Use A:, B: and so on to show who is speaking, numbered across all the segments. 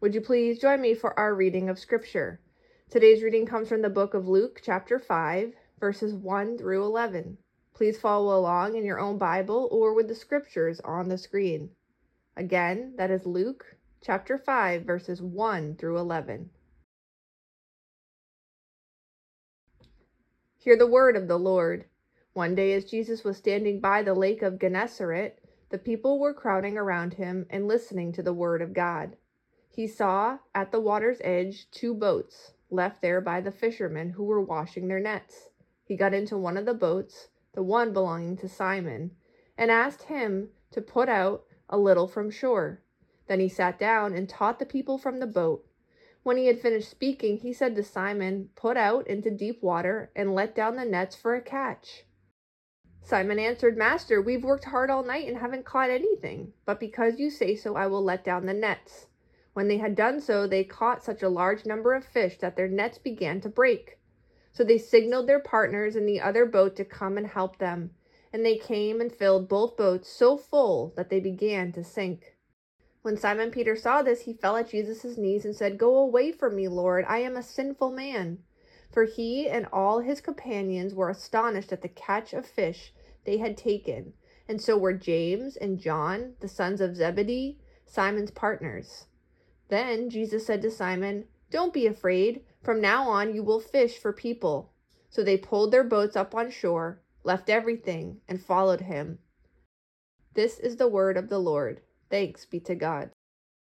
A: Would you please join me for our reading of Scripture? Today's reading comes from the book of Luke, chapter 5, verses 1 through 11. Please follow along in your own Bible or with the Scriptures on the screen. Again, that is Luke, chapter 5, verses 1 through 11. Hear the word of the Lord. One day as Jesus was standing by the lake of Gennesaret, the people were crowding around him and listening to the word of God. He saw, at the water's edge, 2 boats, left there by the fishermen who were washing their nets. He got into one of the boats, the one belonging to Simon, and asked him to put out a little from shore. Then he sat down and taught the people from the boat. When he had finished speaking, he said to Simon, "Put out into deep water and let down the nets for a catch." Simon answered, "Master, we've worked hard all night and haven't caught anything, but because you say so, I will let down the nets." When they had done so, they caught such a large number of fish that their nets began to break. So they signaled their partners in the other boat to come and help them, and they came and filled both boats so full that they began to sink. When Simon Peter saw this, he fell at Jesus' knees and said, "Go away from me, Lord, I am a sinful man." For he and all his companions were astonished at the catch of fish they had taken, and so were James and John, the sons of Zebedee, Simon's partners. Then Jesus said to Simon, "Don't be afraid. From now on you will fish for people." So they pulled their boats up on shore, left everything, and followed him. This is the word of the Lord. Thanks be to God.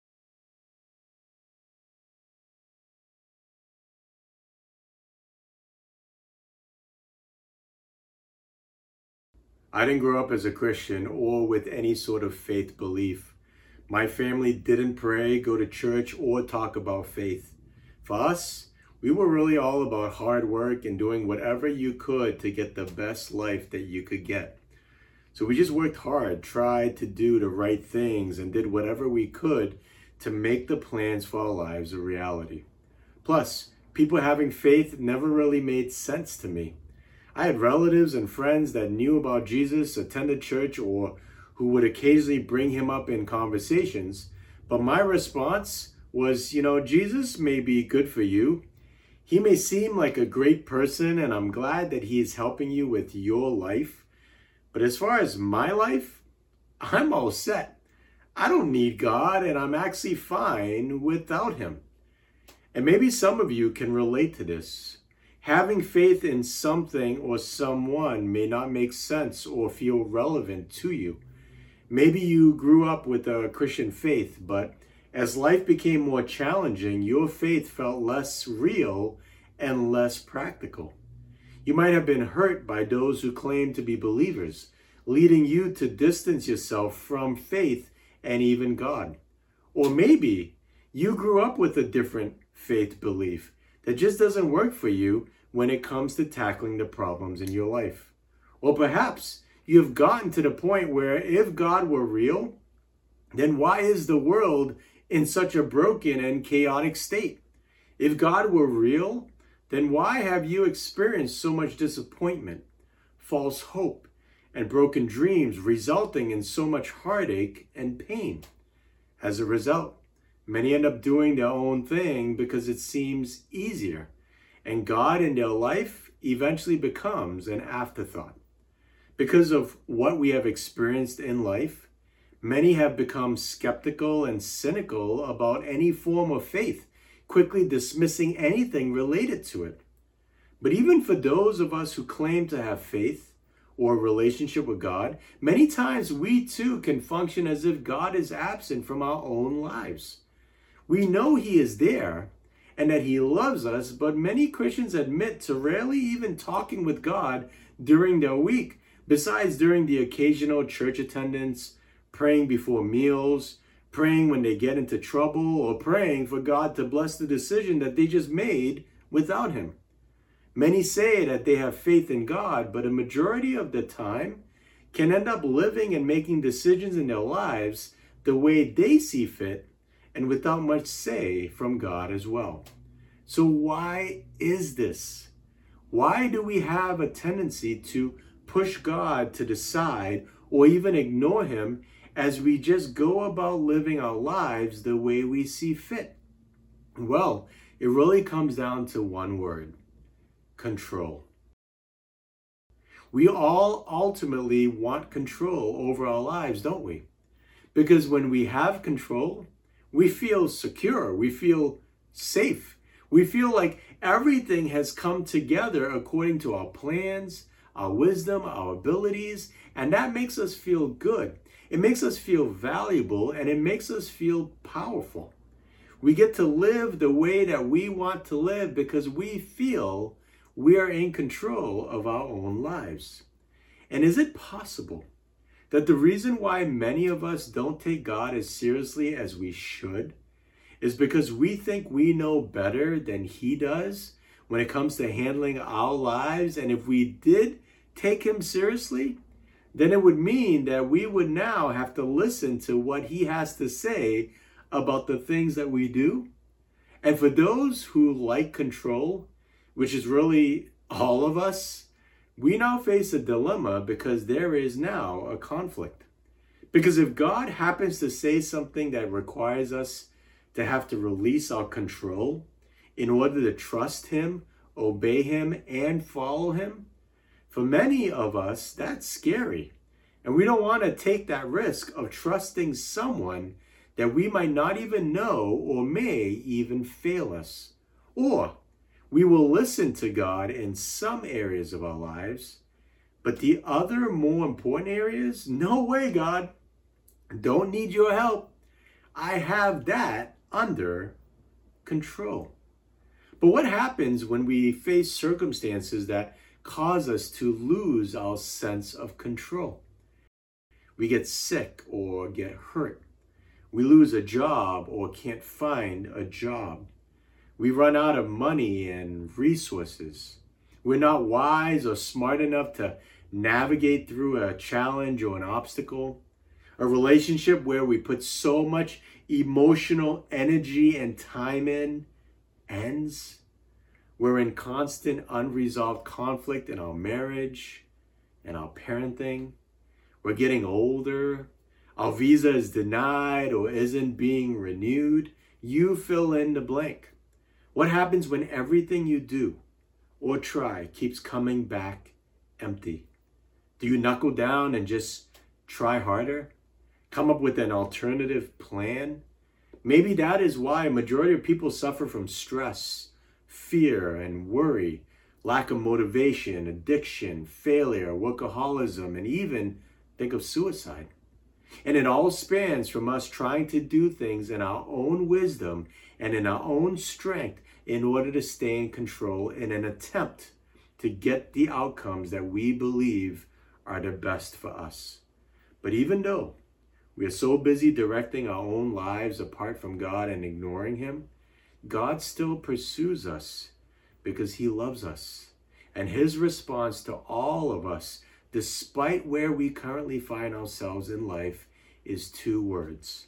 B: I didn't grow up as a Christian or with any sort of faith belief. My family didn't pray, go to church, or talk about faith. For us, we were really all about hard work and doing whatever you could to get the best life that you could get. So we just worked hard, tried to do the right things, and did whatever we could to make the plans for our lives a reality. Plus, people having faith never really made sense to me. I had relatives and friends that knew about Jesus, attended church, or who would occasionally bring him up in conversations. But my response was, Jesus may be good for you. He may seem like a great person, and I'm glad that he is helping you with your life. But as far as my life, I'm all set. I don't need God, and I'm actually fine without him. And maybe some of you can relate to this. Having faith in something or someone may not make sense or feel relevant to you. Maybe you grew up with a Christian faith, but as life became more challenging, your faith felt less real and less practical. You might have been hurt by those who claim to be believers, leading you to distance yourself from faith and even God. Or maybe you grew up with a different faith belief that just doesn't work for you when it comes to tackling the problems in your life. Or perhaps you have gotten to the point where if God were real, then why is the world in such a broken and chaotic state? If God were real, then why have you experienced so much disappointment, false hope, and broken dreams, resulting in so much heartache and pain? As a result, many end up doing their own thing because it seems easier, and God in their life eventually becomes an afterthought. Because of what we have experienced in life, many have become skeptical and cynical about any form of faith, quickly dismissing anything related to it. But even for those of us who claim to have faith or a relationship with God, many times we too can function as if God is absent from our own lives. We know he is there and that he loves us, but many Christians admit to rarely even talking with God during their week, besides during the occasional church attendance, praying before meals, praying when they get into trouble, or praying for God to bless the decision that they just made without him. Many say that they have faith in God, but a majority of the time can end up living and making decisions in their lives the way they see fit and without much say from God as well. So why is this? Why do we have a tendency to push God to the side or even ignore him as we just go about living our lives the way we see fit? Well, it really comes down to one word: control. We all ultimately want control over our lives, don't we? Because when we have control, we feel secure, we feel safe, we feel like everything has come together according to our plans, our wisdom, our abilities, and that makes us feel good. It makes us feel valuable, and it makes us feel powerful. We get to live the way that we want to live because we feel we are in control of our own lives. And is it possible that the reason why many of us don't take God as seriously as we should is because we think we know better than He does when it comes to handling our lives? And if we did take Him seriously, then it would mean that we would now have to listen to what He has to say about the things that we do. And for those who like control, which is really all of us, we now face a dilemma because there is now a conflict. Because if God happens to say something that requires us to have to release our control in order to trust Him, obey Him, and follow Him, for many of us, that's scary. And we don't want to take that risk of trusting someone that we might not even know or may even fail us. Or we will listen to God in some areas of our lives, but the other more important areas, no way, God. Don't need your help. I have that under control. But what happens when we face circumstances that cause us to lose our sense of control? We get sick or get hurt. We lose a job or can't find a job. We run out of money and resources. We're not wise or smart enough to navigate through a challenge or an obstacle. A relationship where we put so much emotional energy and time in ends. We're in constant unresolved conflict in our marriage and our parenting. We're getting older. Our visa is denied or isn't being renewed. You fill in the blank. What happens when everything you do or try keeps coming back empty? Do you knuckle down and just try harder? Come up with an alternative plan? Maybe that is why a majority of people suffer from stress, fear, and worry, lack of motivation, addiction, failure, workaholism, and even think of suicide. And it all spans from us trying to do things in our own wisdom and in our own strength in order to stay in control in an attempt to get the outcomes that we believe are the best for us. But even though we are so busy directing our own lives apart from God and ignoring Him, God still pursues us because He loves us. And His response to all of us, despite where we currently find ourselves in life, is two words: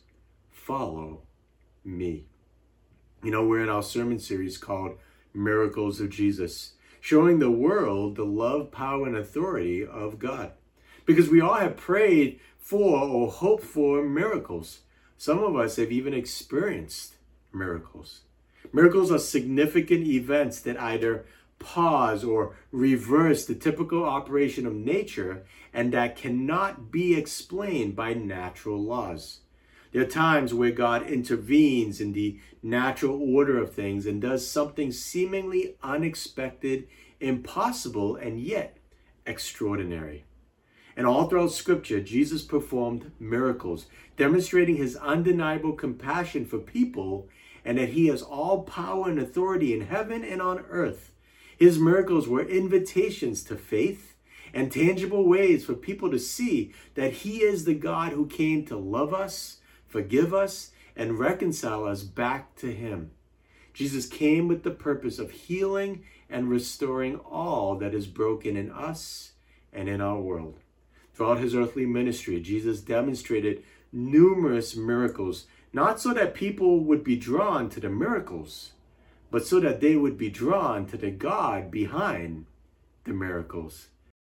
B: follow me. You know, we're in our sermon series called Miracles of Jesus, showing the world the love, power, and authority of God. Because we all have prayed for or hoped for miracles. Some of us have even experienced miracles. Miracles are significant events that either pause or reverse the typical operation of nature and that cannot be explained by natural laws. There are times where God intervenes in the natural order of things and does something seemingly unexpected, impossible, and yet extraordinary. And all throughout Scripture, Jesus performed miracles, demonstrating His undeniable compassion for people and that He has all power and authority in heaven and on earth. His miracles were invitations to faith and tangible ways for people to see that He is the God who came to love us, forgive us, and reconcile us back to Him. Jesus came with the purpose of healing and restoring all that is broken in us and in our world. Throughout His earthly ministry, Jesus demonstrated numerous miracles, not so that people would be drawn to the miracles, but so that they would be drawn to the God behind the miracles.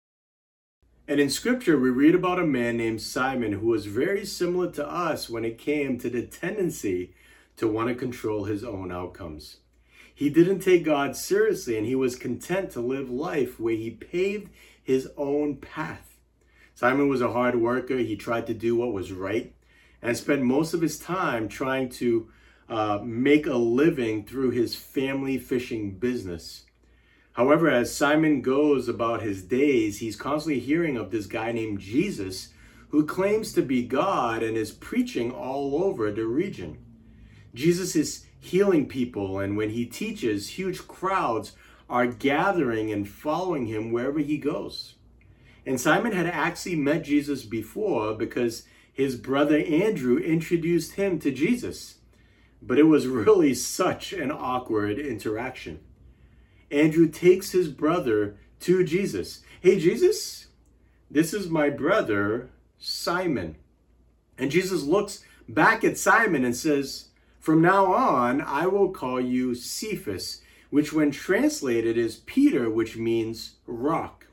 B: And in Scripture, we read about a man named Simon who was very similar to us when it came to the tendency to want to control his own outcomes. He didn't take God seriously, and he was content to live life where he paved his own path. Simon was a hard worker. He tried to do what was right and spent most of his time trying to make a living through his family fishing business. However, as Simon goes about his days, he's constantly hearing of this guy named Jesus who claims to be God and is preaching all over the region. Jesus is healing people, and when he teaches, huge crowds are gathering and following him wherever he goes. And Simon had actually met Jesus before because his brother Andrew introduced him to Jesus. But it was really such an awkward interaction. Andrew takes his brother to Jesus. Hey, Jesus, this is my brother, Simon. And Jesus looks back at Simon and says, from now on, I will call you Cephas, which when translated is Peter, which means rock.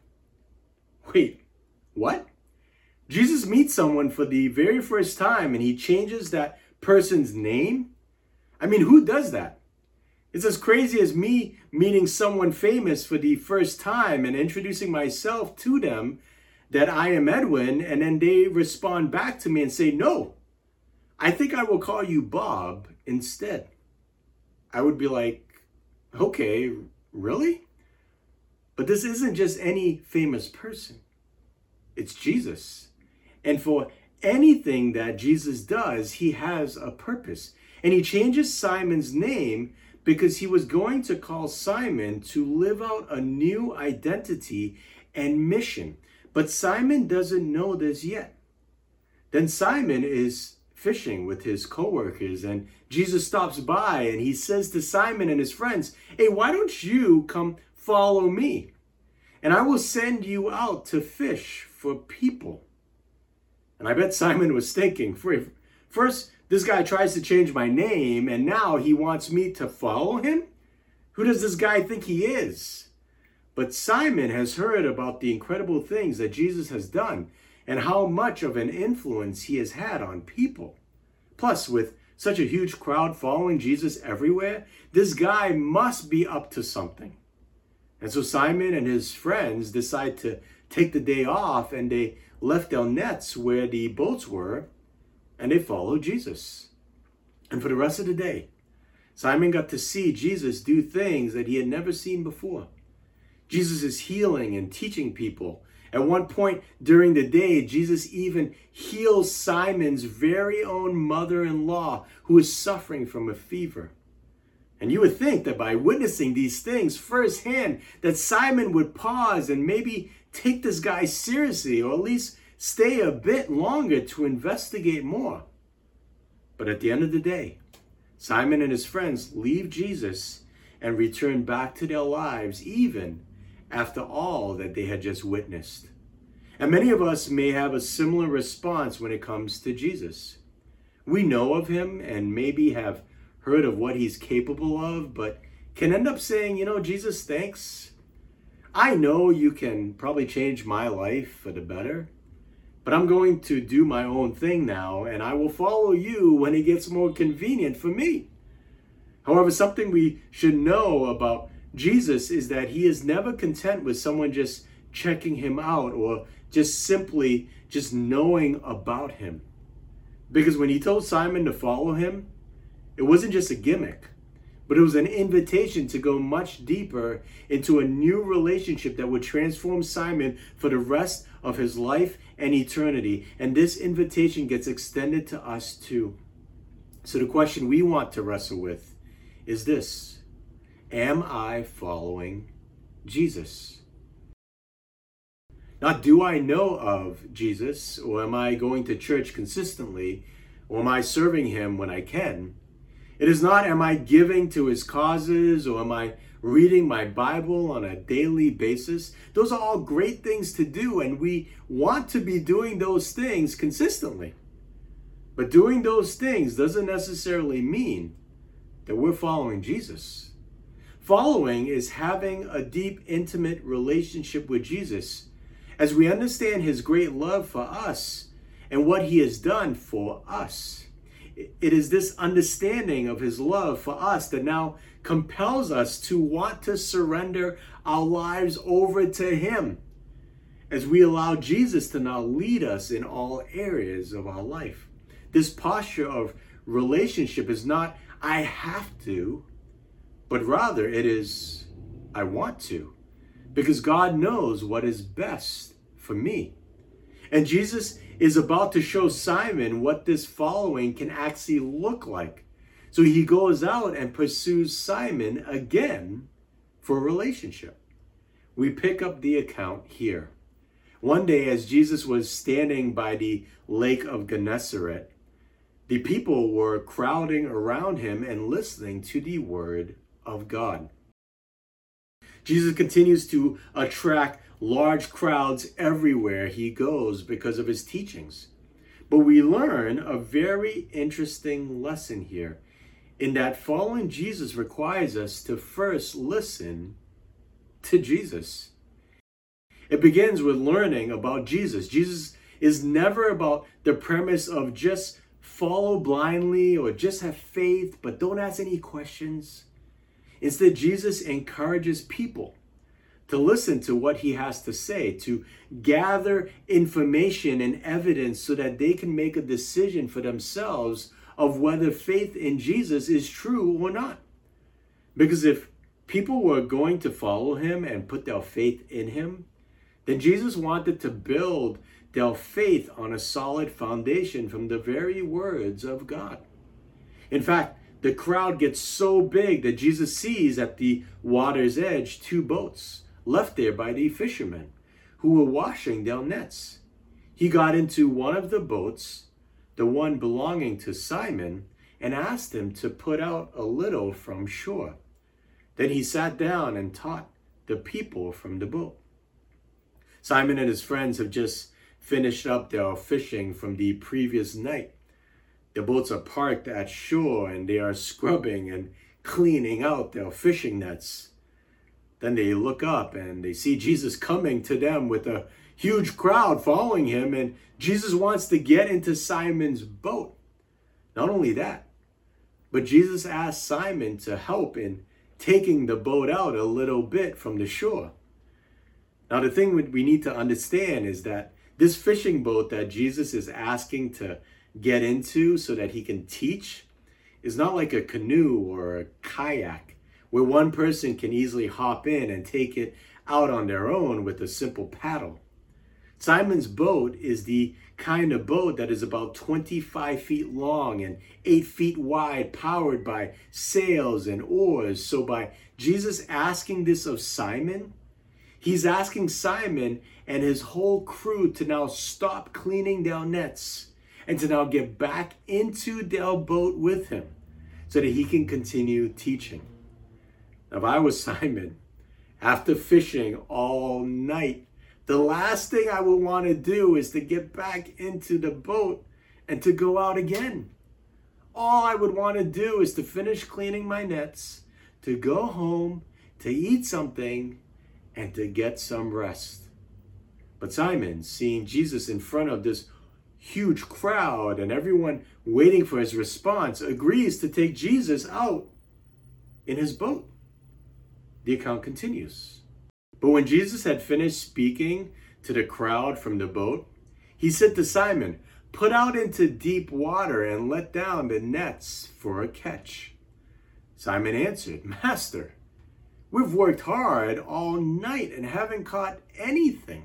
B: Wait, what? Jesus meets someone for the very first time and he changes that person's name? I mean, who does that? It's as crazy as me meeting someone famous for the first time and introducing myself to them that I am Edwin, and then they respond back to me and say, no, I think I will call you Bob instead. I would be like, okay, really? But this isn't just any famous person. It's Jesus. And for anything that Jesus does, he has a purpose. And he changes Simon's name because he was going to call Simon to live out a new identity and mission. But Simon doesn't know this yet. Then Simon is fishing with his coworkers, and Jesus stops by and he says to Simon and his friends, hey, why don't you come follow me? And I will send you out to fish for people. And I bet Simon was thinking, first, this guy tries to change my name, and now he wants me to follow him? Who does this guy think he is? But Simon has heard about the incredible things that Jesus has done and how much of an influence he has had on people. Plus, with such a huge crowd following Jesus everywhere, this guy must be up to something. And so Simon and his friends decide to take the day off, and they left their nets where the boats were, and they followed Jesus. And for the rest of the day, Simon got to see Jesus do things that he had never seen before. Jesus is healing and teaching people. At one point during the day, Jesus even heals Simon's very own mother-in-law who is suffering from a fever. And you would think that by witnessing these things firsthand, that Simon would pause and maybe take this guy seriously, or at least stay a bit longer to investigate more. But at the end of the day, Simon and his friends leave Jesus and return back to their lives, even after all that they had just witnessed. And many of us may have a similar response when it comes to Jesus. We know of him and maybe have heard of what he's capable of, but can end up saying, Jesus, thanks. I know you can probably change my life for the better, but I'm going to do my own thing now, and I will follow you when it gets more convenient for me. However, something we should know about Jesus is that he is never content with someone just checking him out or just simply just knowing about him. Because when he told Simon to follow him, it wasn't just a gimmick, but it was an invitation to go much deeper into a new relationship that would transform Simon for the rest of his life and eternity. And this invitation gets extended to us too. So the question we want to wrestle with is this: am I following Jesus? Not do I know of Jesus, or am I going to church consistently, or am I serving him when I can? It is not, am I giving to his causes, or am I reading my Bible on a daily basis? Those are all great things to do, and we want to be doing those things consistently. But doing those things doesn't necessarily mean that we're following Jesus. Following is having a deep, intimate relationship with Jesus as we understand his great love for us and what he has done for us. It is this understanding of his love for us that now compels us to want to surrender our lives over to him as we allow Jesus to now lead us in all areas of our life. This posture of relationship is not, I have to, but rather it is, I want to, because God knows what is best for me. And Jesus is about to show Simon what this following can actually look like. So he goes out and pursues Simon again for a relationship. We pick up the account here. One day, as Jesus was standing by the lake of Gennesaret, the people were crowding around him and listening to the word of God. Jesus continues to attract large crowds everywhere he goes because of his teachings. But we learn a very interesting lesson here in that following Jesus requires us to first listen to Jesus. It begins with learning about Jesus. Jesus is never about the premise of just follow blindly or just have faith, but don't ask any questions. Instead, Jesus encourages people to listen to what he has to say, to gather information and evidence so that they can make a decision for themselves of whether faith in Jesus is true or not. Because if people were going to follow him and put their faith in him, then Jesus wanted to build their faith on a solid foundation from the very words of God. In fact, the crowd gets so big that Jesus sees at the water's edge 2 boats left there by the fishermen who were washing their nets. He got into one of the boats, the one belonging to Simon, and asked him to put out a little from shore. Then he sat down and taught the people from the boat. Simon and his friends have just finished up their fishing from the previous night. The boats are parked at shore and they are scrubbing and cleaning out their fishing nets. Then they look up and they see Jesus coming to them with a huge crowd following him, and Jesus wants to get into Simon's boat. Not only that, but Jesus asks Simon to help in taking the boat out a little bit from the shore. Now, the thing we need to understand is that this fishing boat that Jesus is asking to get into so that he can teach is not like a canoe or a kayak where one person can easily hop in and take it out on their own with a simple paddle. Simon's boat is the kind of boat that is about 25 feet long and 8 feet wide, powered by sails and oars. So by Jesus asking this of Simon, he's asking Simon and his whole crew to now stop cleaning their nets and to now get back into their boat with him so that he can continue teaching. Now, if I was Simon, after fishing all night, the last thing I would want to do is to get back into the boat and to go out again. All I would want to do is to finish cleaning my nets, to go home, to eat something, and to get some rest. But Simon, seeing Jesus in front of this huge crowd and everyone waiting for his response, agrees to take Jesus out in his boat. The account continues. But when Jesus had finished speaking to the crowd from the boat, he said to Simon, "Put out into deep water and let down the nets for a catch." Simon answered, "Master, we've worked hard all night and haven't caught anything."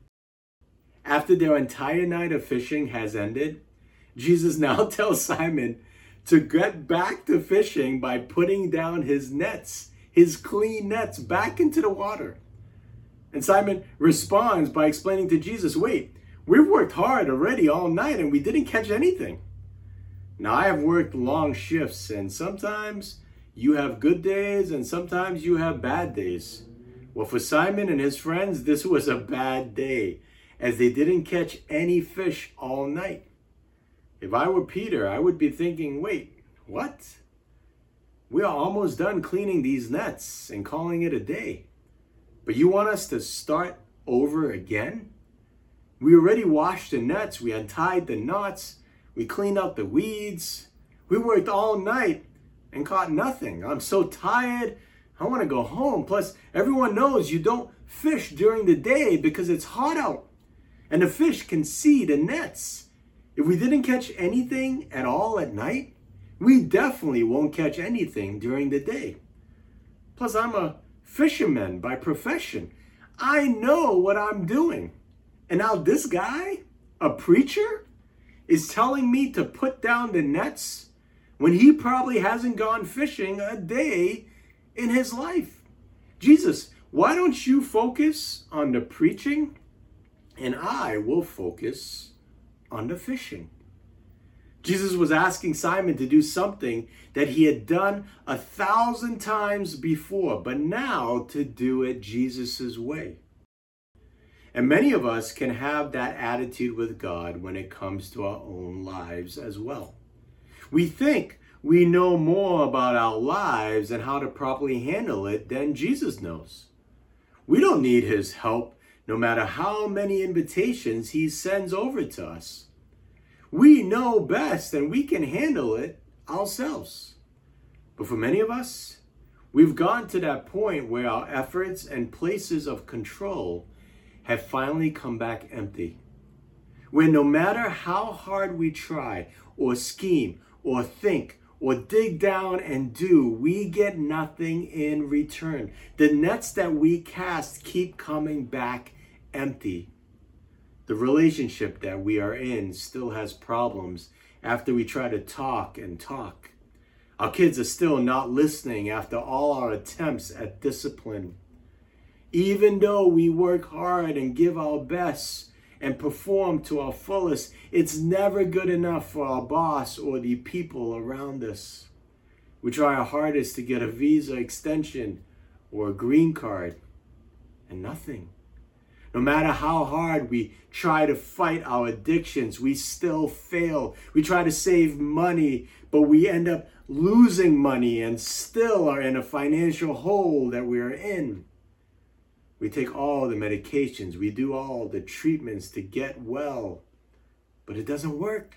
B: After their entire night of fishing has ended, Jesus now tells Simon to get back to fishing by putting down his nets, his clean nets, back into the water. And Simon responds by explaining to Jesus, "Wait, we've worked hard already all night and we didn't catch anything. Now I have worked long shifts, and sometimes you have good days and sometimes you have bad days." Well, for Simon and his friends, this was a bad day, as they didn't catch any fish all night. If I were Peter, I would be thinking, wait, what? We are almost done cleaning these nets and calling it a day. But you want us to start over again? We already washed the nets, we untied the knots, we cleaned out the weeds. We worked all night and caught nothing. I'm so tired. I want to go home. Plus, everyone knows you don't fish during the day because it's hot out. And the fish can see the nets. If we didn't catch anything at all at night, we definitely won't catch anything during the day. Plus, I'm a fisherman by profession. I know what I'm doing. And now this guy, a preacher, is telling me to put down the nets when he probably hasn't gone fishing a day in his life. Jesus, why don't you focus on the preaching and I will focus on the fishing? Jesus was asking Simon to do something that he had done 1,000 times before, but now to do it Jesus's way. And many of us can have that attitude with God when it comes to our own lives as well. We think we know more about our lives and how to properly handle it than Jesus knows. We don't need his help no matter how many invitations he sends over to us. We know best and we can handle it ourselves. But for many of us, we've gotten to that point where our efforts and places of control have finally come back empty. Where no matter how hard we try or scheme or think or dig down and do, we get nothing in return. The nets that we cast keep coming back empty. The relationship that we are in still has problems after we try to talk and talk. Our kids are still not listening after all our attempts at discipline. Even though we work hard and give our best and perform to our fullest, it's never good enough for our boss or the people around us. We try our hardest to get a visa extension or a green card, and nothing. No matter how hard we try to fight our addictions, we still fail. We try to save money, but we end up losing money and still are in a financial hole that we are in. We take all the medications, we do all the treatments to get well, but it doesn't work.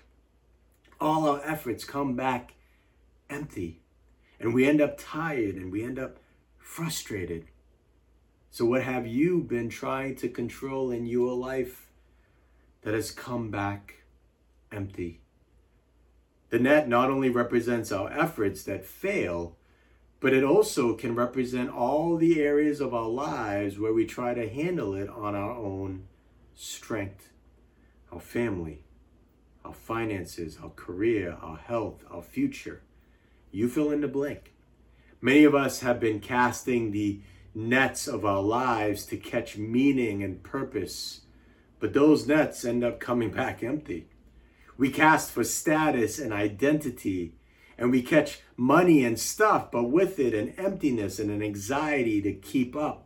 B: All our efforts come back empty, and we end up tired and we end up frustrated. So what have you been trying to control in your life that has come back empty? The net not only represents our efforts that fail, but it also can represent all the areas of our lives where we try to handle it on our own strength. Our family, our finances, our career, our health, our future. You fill in the blank. Many of us have been casting the nets of our lives to catch meaning and purpose, but those nets end up coming back empty. We cast for status and identity, and we catch money and stuff, but with it an emptiness and an anxiety to keep up.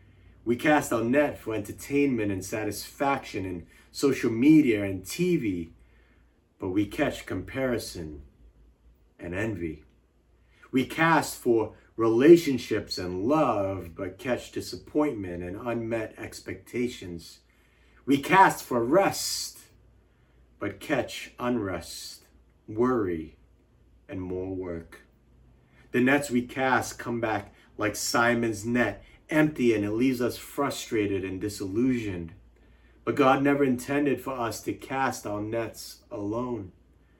B: We cast our net for entertainment and satisfaction in social media and TV, but we catch comparison and envy. We cast for relationships and love, but catch disappointment and unmet expectations. We cast for rest, but catch unrest, worry, and more work. The nets we cast come back like Simon's net, empty, and it leaves us frustrated and disillusioned. But God never intended for us to cast our nets alone.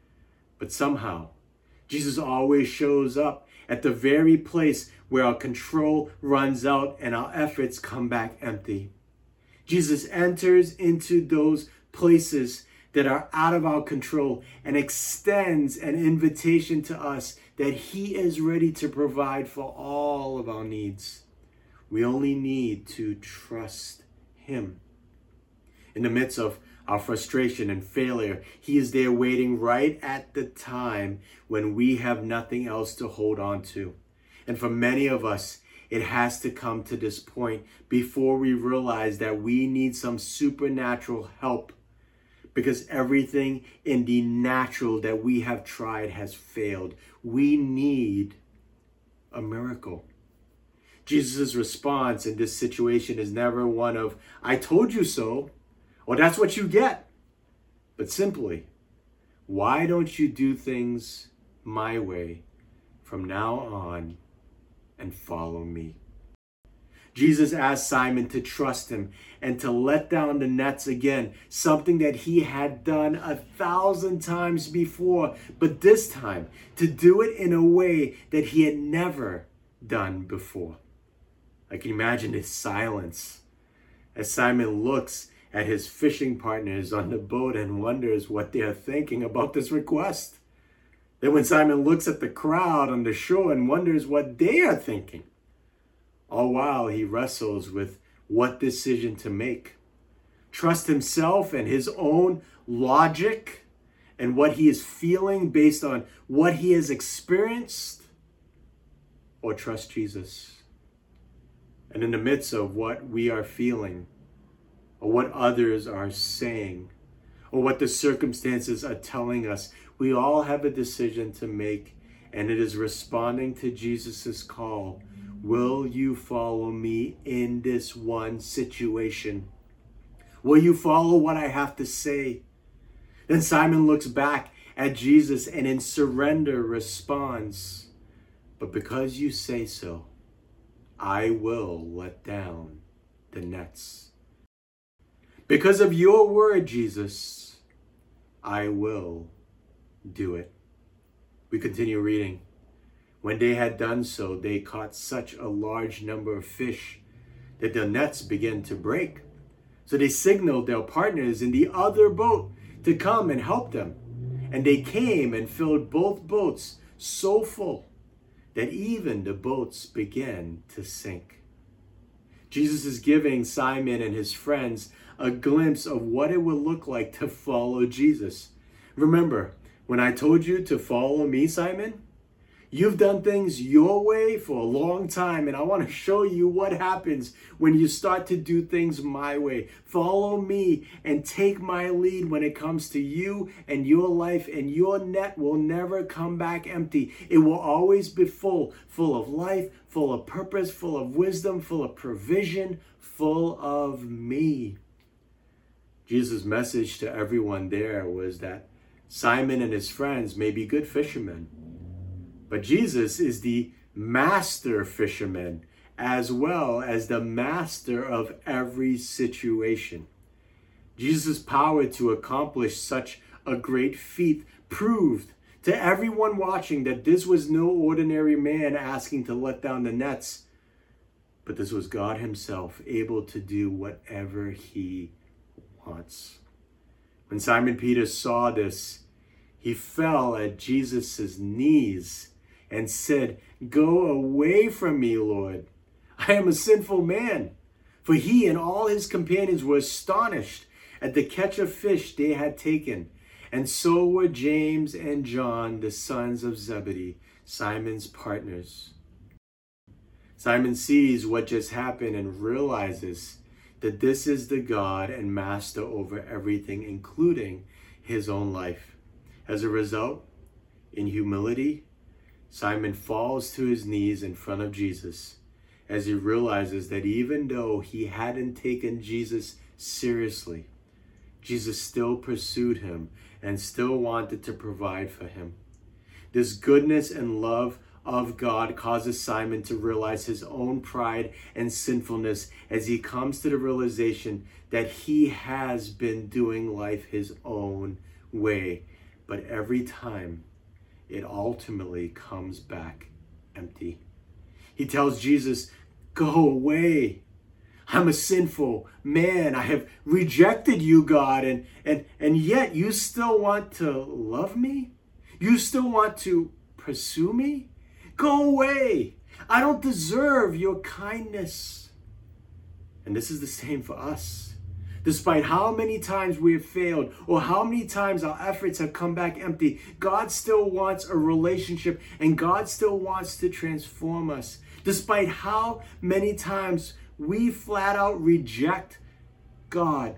B: But somehow, Jesus always shows up at the very place where our control runs out and our efforts come back empty. Jesus enters into those places that are out of our control and extends an invitation to us that he is ready to provide for all of our needs. We only need to trust him. In the midst of our frustration and failure, he is there waiting right at the time when we have nothing else to hold on to. And for many of us, it has to come to this point before we realize that we need some supernatural help, because everything in the natural that we have tried has failed. We need a miracle. Jesus' response in this situation is never one of, "I told you so," or "that's what you get," but simply, "Why don't you do things my way from now on and follow me. Jesus asked Simon to trust him and to let down the nets again, something that he had done 1,000 times before, but this time to do it in a way that he had never done before. I can imagine his silence as Simon looks at his fishing partners on the boat and wonders what they are thinking about this request. Then when Simon looks at the crowd on the shore and wonders what they are thinking, all while he wrestles with what decision to make. Trust himself and his own logic and what he is feeling based on what he has experienced, or trust Jesus. And in the midst of what we are feeling, or what others are saying, or what the circumstances are telling us, we all have a decision to make, and it is responding to Jesus' call. Will you follow me in this one situation? Will you follow what I have to say? Then Simon looks back at Jesus and in surrender responds, but because you say so, I will let down the nets. Because of your word, Jesus, I will do it. We continue reading. When they had done so, they caught such a large number of fish that their nets began to break. So they signaled their partners in the other boat to come and help them. And they came and filled both boats so full that even the boats began to sink. Jesus is giving Simon and his friends a glimpse of what it would look like to follow Jesus. Remember, when I told you to follow me, Simon, you've done things your way for a long time, and I want to show you what happens when you start to do things my way. Follow me and take my lead when it comes to you and your life, and your net will never come back empty. It will always be full of life, full of purpose, full of wisdom, full of provision, full of me. Jesus' message to everyone there was that Simon and his friends may be good fishermen, but Jesus is the master fisherman as well as the master of every situation. Jesus' power to accomplish such a great feat proved to everyone watching that this was no ordinary man asking to let down the nets, but this was God himself able to do whatever he wants. When Simon Peter saw this, he fell at Jesus' knees and said, "Go away from me, Lord. I am a sinful man." For he and all his companions were astonished at the catch of fish they had taken. And so were James and John, the sons of Zebedee, Simon's partners. Simon sees what just happened and realizes that this is the God and master over everything, including his own life. As a result, in humility, Simon falls to his knees in front of Jesus as he realizes that even though he hadn't taken Jesus seriously, Jesus still pursued him and still wanted to provide for him. This goodness and love of God causes Simon to realize his own pride and sinfulness as he comes to the realization that he has been doing life his own way. But every time, it ultimately comes back empty. He tells Jesus, "Go away. I'm a sinful man. I have rejected you, God, and yet you still want to love me? You still want to pursue me? Go away. I don't deserve your kindness." And this is the same for us. Despite how many times we have failed or how many times our efforts have come back empty, God still wants a relationship and God still wants to transform us. Despite how many times we flat out reject God,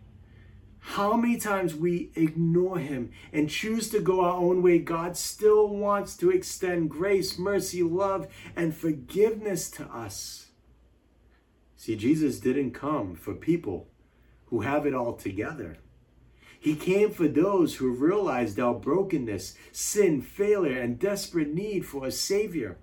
B: how many times we ignore him and choose to go our own way, God still wants to extend grace, mercy, love, and forgiveness to us. See, Jesus didn't come for people who have it all together. He came for those who realized our brokenness, sin, failure, and desperate need for a Savior.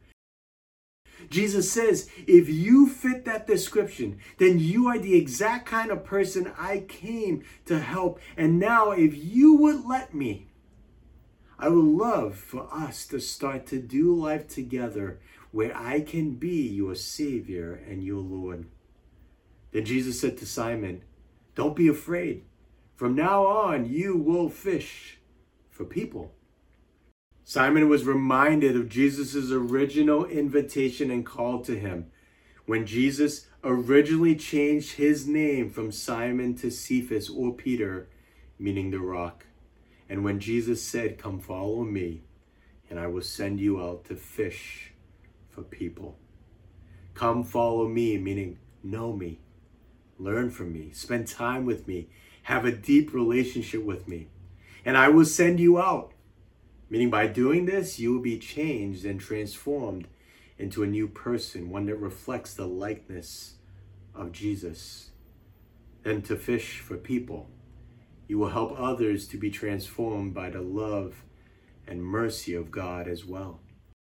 B: Jesus says, if you fit that description, then you are the exact kind of person I came to help. And now, if you would let me, I would love for us to start to do life together where I can be your Savior and your Lord. Then Jesus said to Simon, don't be afraid. From now on, you will fish for people. Simon was reminded of Jesus' original invitation and call to him when Jesus originally changed his name from Simon to Cephas, or Peter, meaning the rock. And when Jesus said, come follow me, and I will send you out to fish for people. Come follow me, meaning know me, learn from me, spend time with me, have a deep relationship with me. And I will send you out. Meaning by doing this, you will be changed and transformed into a new person, one that reflects the likeness of Jesus. Then to fish for people, you will help others to be transformed by the love and mercy of God as well.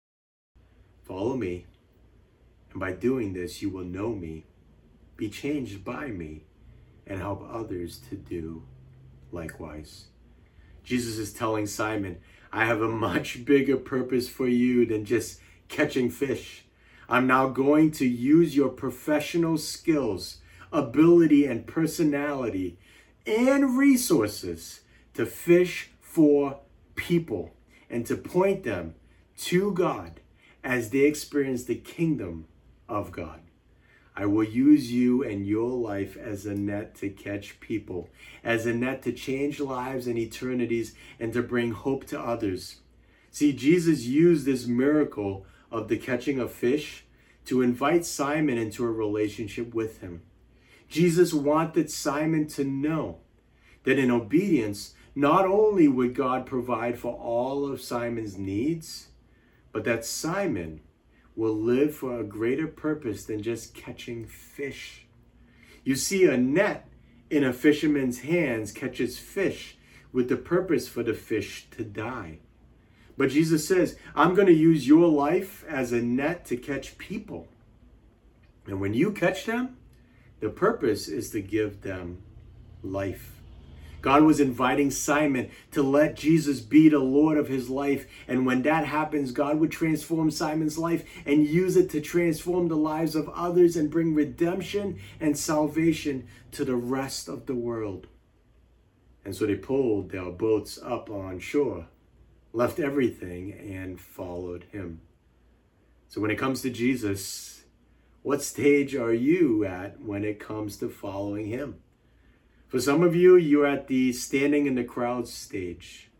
B: Follow me, and by doing this, you will know me, be changed by me, and help others to do likewise. Jesus is telling Simon, I have a much bigger purpose for you than just catching fish. I'm now going to use your professional skills, ability, and personality and resources to fish for people and to point them to God as they experience the kingdom of God. I will use you and your life as a net to catch people, as a net to change lives and eternities and to bring hope to others. See, Jesus used this miracle of the catching of fish to invite Simon into a relationship with him. Jesus wanted Simon to know that in obedience, not only would God provide for all of Simon's needs, but that Simon will live for a greater purpose than just catching fish. You see, a net in a fisherman's hands catches fish with the purpose for the fish to die. But Jesus says, I'm going to use your life as a net to catch people. And when you catch them, the purpose is to give them life. God was inviting Simon to let Jesus be the Lord of his life. And when that happens, God would transform Simon's life and use it to transform the lives of others and bring redemption and salvation to the rest of the world. And so they pulled their boats up on shore, left everything, and followed him. So when it comes to Jesus, what stage are you at when it comes to following him? For some of you, you're at the standing in the crowd stage,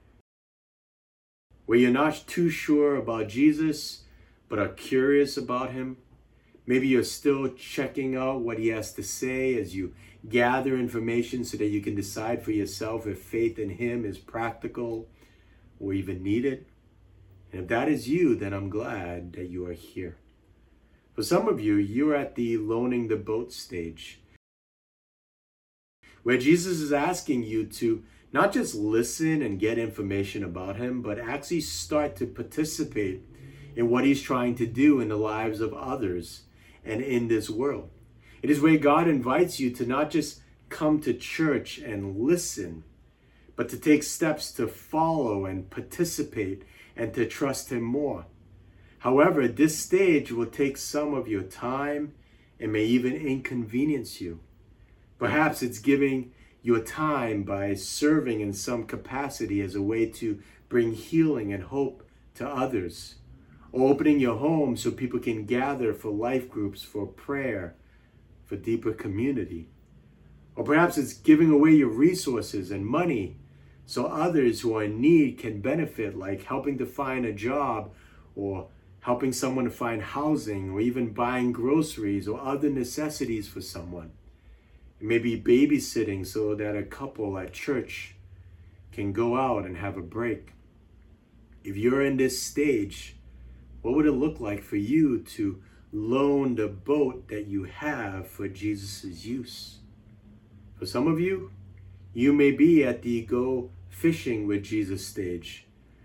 B: where you're not too sure about Jesus, but are curious about him. Maybe you're still checking out what he has to say as you gather information so that you can decide for yourself if faith in him is practical or even needed. And if that is you, then I'm glad that you are here. For some of you, you're at the loaning the boat stage, where Jesus is asking you to not just listen and get information about him, but actually start to participate in what he's trying to do in the lives of others and in this world. It is where God invites you to not just come to church and listen, but to take steps to follow and participate and to trust him more. However, this stage will take some of your time and may even inconvenience you. Perhaps it's giving your time by serving in some capacity as a way to bring healing and hope to others, or opening your home so people can gather for life groups, for prayer, for deeper community. Or perhaps it's giving away your resources and money so others who are in need can benefit, like helping to find a job or helping someone to find housing or even buying groceries or other necessities for someone. It may be babysitting so that a couple at church can go out and have a break. If you're in this stage, what would it look like for you to loan the boat that you have for Jesus' use? For some of you, You may be at the go fishing with Jesus stage,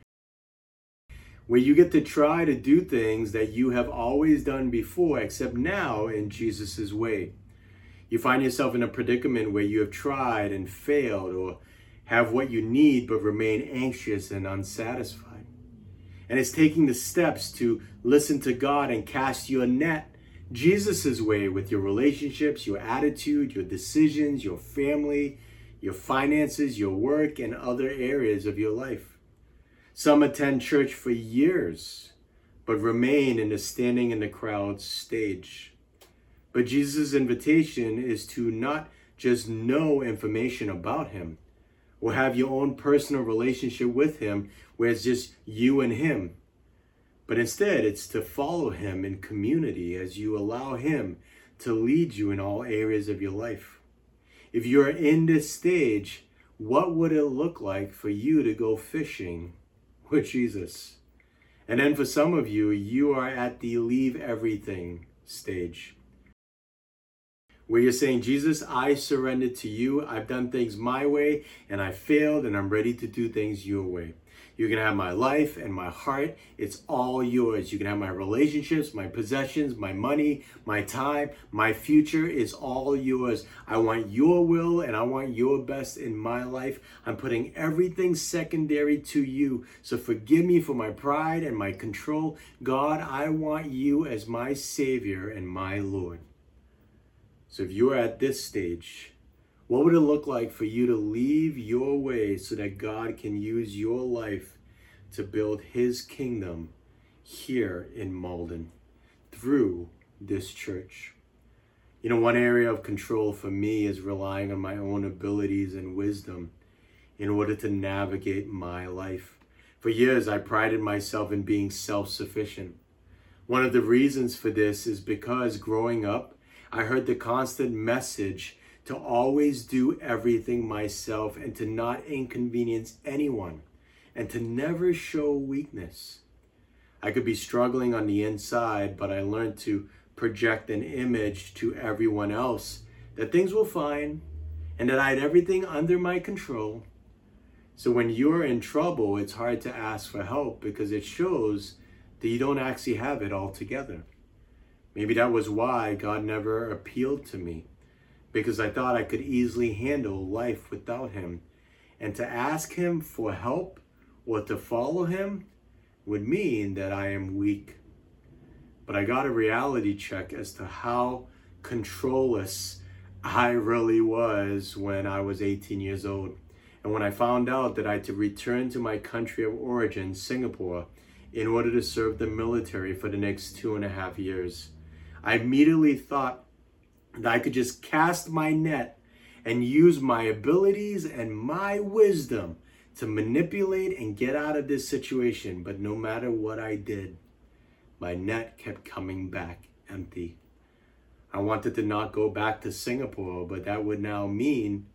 B: where you get to try to do things that you have always done before, except now in Jesus's way. You find yourself in a predicament where you have tried and failed, or have what you need but remain anxious and unsatisfied. And it's taking the steps to listen to God and cast your net Jesus's way with your relationships, your attitude, your decisions, your family, your finances, your work, and other areas of your life. Some attend church for years, but remain in the standing in the crowd stage. But Jesus' invitation is to not just know information about him, or have your own personal relationship with him where it's just you and him. But instead, it's to follow him in community as you allow him to lead you in all areas of your life. If you're in this stage, what would it look like for you to go fishing with Jesus? And then for some of you, you are at the leave everything stage, where you're saying, Jesus, I surrender to you. I've done things my way and I failed, and I'm ready to do things your way. You can have my life and my heart. It's all yours. You can have my relationships, my possessions, my money, my time, my future is all yours. I want your will and I want your best in my life. I'm putting everything secondary to you. So forgive me for my pride and my control. God, I want you as my Savior and my Lord. So if you're at this stage, what would it look like for you to leave your way so that God can use your life to build his kingdom here in Malden through this church? You know, one area of control for me is relying on my own abilities and wisdom in order to navigate my life. For years, I prided myself in being self-sufficient. One of the reasons for this is because growing up, I heard the constant message to always do everything myself and to not inconvenience anyone and to never show weakness. I could be struggling on the inside, but I learned to project an image to everyone else that things were fine and that I had everything under my control. So when you're in trouble, it's hard to ask for help because it shows that you don't actually have it all together. Maybe that was why God never appealed to me, because I thought I could easily handle life without him. And to ask him for help or to follow him would mean that I am weak. But I got a reality check as to how controlless I really was when I was 18 years old. And when I found out that I had to return to my country of origin, Singapore, in order to serve the military for the next 2.5 years, I immediately thought that I could just cast my net and use my abilities and my wisdom to manipulate and get out of this situation. But no matter what I did, my net kept coming back empty. I wanted to not go back to Singapore, but that would now mean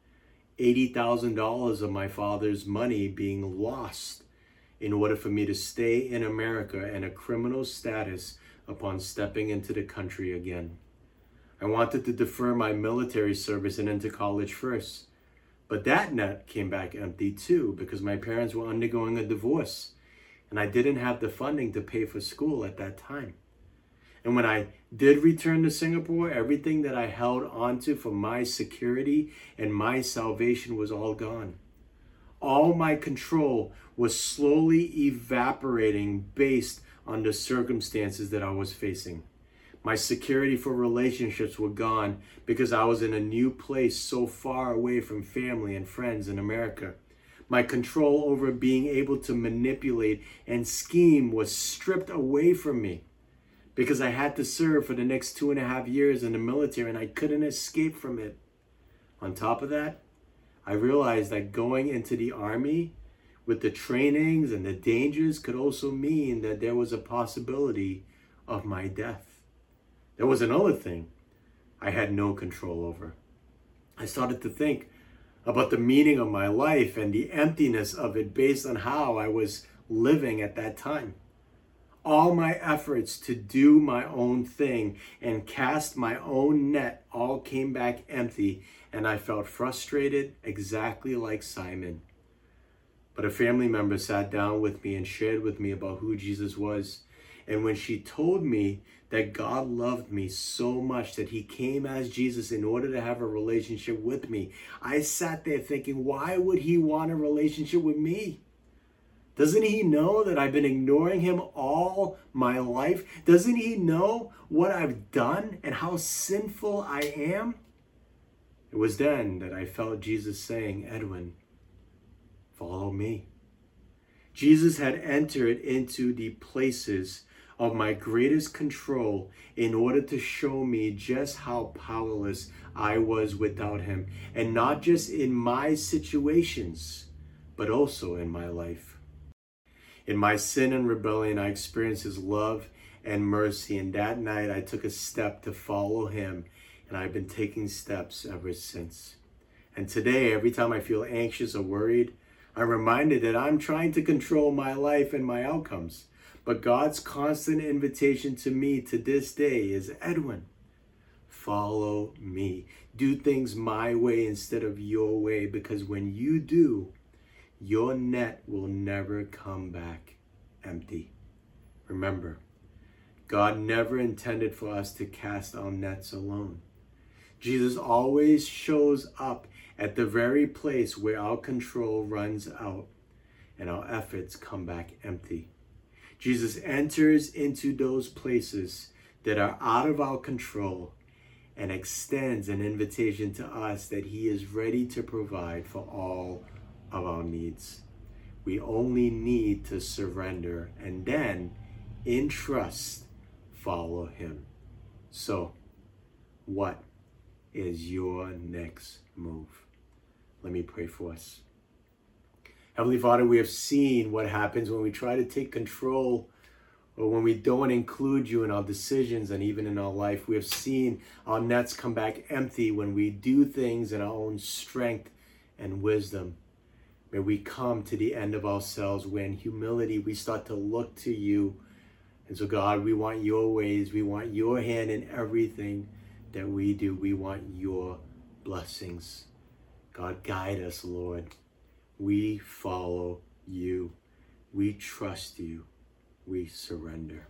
B: $80,000 of my father's money being lost in order for me to stay in America in a criminal status upon stepping into the country again. I wanted to defer my military service and into college first, but that net came back empty too because my parents were undergoing a divorce and I didn't have the funding to pay for school at that time. And when I did return to Singapore, everything that I held onto for my security and my salvation was all gone. All my control was slowly evaporating based on the circumstances that I was facing. My security for relationships were gone because I was in a new place so far away from family and friends in America. My control over being able to manipulate and scheme was stripped away from me because I had to serve for the next 2.5 years in the military and I couldn't escape from it. On top of that, I realized that going into the army with the trainings and the dangers could also mean that there was a possibility of my death. There was another thing I had no control over. I started to think about the meaning of my life and the emptiness of it based on how I was living at that time. All my efforts to do my own thing and cast my own net all came back empty, and I felt frustrated, exactly like Simon. But a family member sat down with me and shared with me about who Jesus was. And when she told me that God loved me so much that he came as Jesus in order to have a relationship with me, I sat there thinking, why would he want a relationship with me? Doesn't he know that I've been ignoring him all my life? Doesn't he know what I've done and how sinful I am? It was then that I felt Jesus saying, Edwin, follow me. Jesus had entered into the places of my greatest control in order to show me just how powerless I was without him. And not just in my situations, but also in my life. In my sin and rebellion, I experienced his love and mercy. And that night, I took a step to follow him. And I've been taking steps ever since. And today, every time I feel anxious or worried, I'm reminded that I'm trying to control my life and my outcomes. But God's constant invitation to me to this day is, Edwin, follow me. Do things my way instead of your way, because when you do, your net will never come back empty. Remember, God never intended for us to cast our nets alone. Jesus always shows up at the very place where our control runs out and our efforts come back empty. Jesus enters into those places that are out of our control and extends an invitation to us that he is ready to provide for all of our needs. We only need to surrender and then, in trust, follow him. So, what is your next move? Let me pray for us. Heavenly Father, we have seen what happens when we try to take control or when we don't include you in our decisions and even in our life. We have seen our nets come back empty when we do things in our own strength and wisdom. May we come to the end of ourselves where in humility we start to look to you. And so God, we want your ways. We want your hand in everything that we do. We want your blessings. God, guide us, Lord. We follow you. We trust you. We surrender.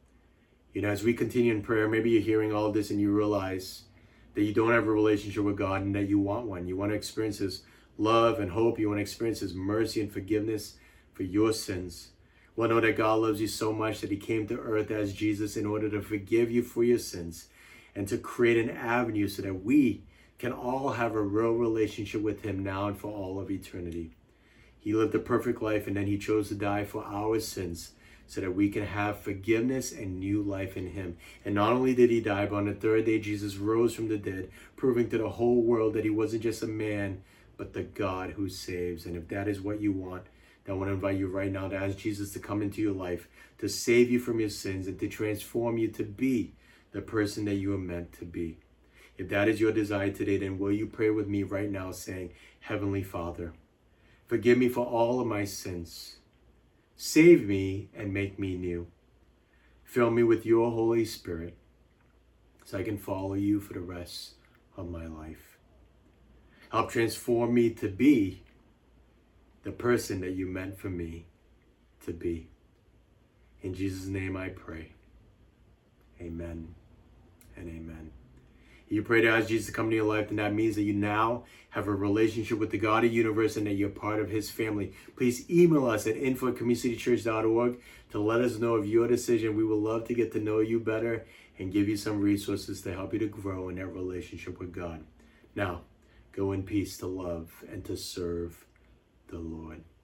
B: You know, as we continue in prayer, maybe you're hearing all this and you realize that you don't have a relationship with God and that you want one. You want to experience his love and hope. You want to experience his mercy and forgiveness for your sins. Well, know that God loves you so much that he came to earth as Jesus in order to forgive you for your sins and to create an avenue so that we can all have a real relationship with him now and for all of eternity. He lived a perfect life and then he chose to die for our sins so that we can have forgiveness and new life in him. And not only did he die, but on the third day, Jesus rose from the dead, proving to the whole world that he wasn't just a man, but the God who saves. And if that is what you want, then I want to invite you right now to ask Jesus to come into your life, to save you from your sins and to transform you to be the person that you are meant to be. If that is your desire today, then will you pray with me right now saying, Heavenly Father, forgive me for all of my sins. Save me and make me new. Fill me with your Holy Spirit so I can follow you for the rest of my life. Help transform me to be the person that you meant for me to be. In Jesus' name I pray. Amen and amen. You pray to ask Jesus to come into your life, then that means that you now have a relationship with the God of the universe and that you're part of his family. Please email us at info@communitychurch.org to let us know of your decision. We would love to get to know you better and give you some resources to help you to grow in that relationship with God. Now, go in peace to love and to serve the Lord.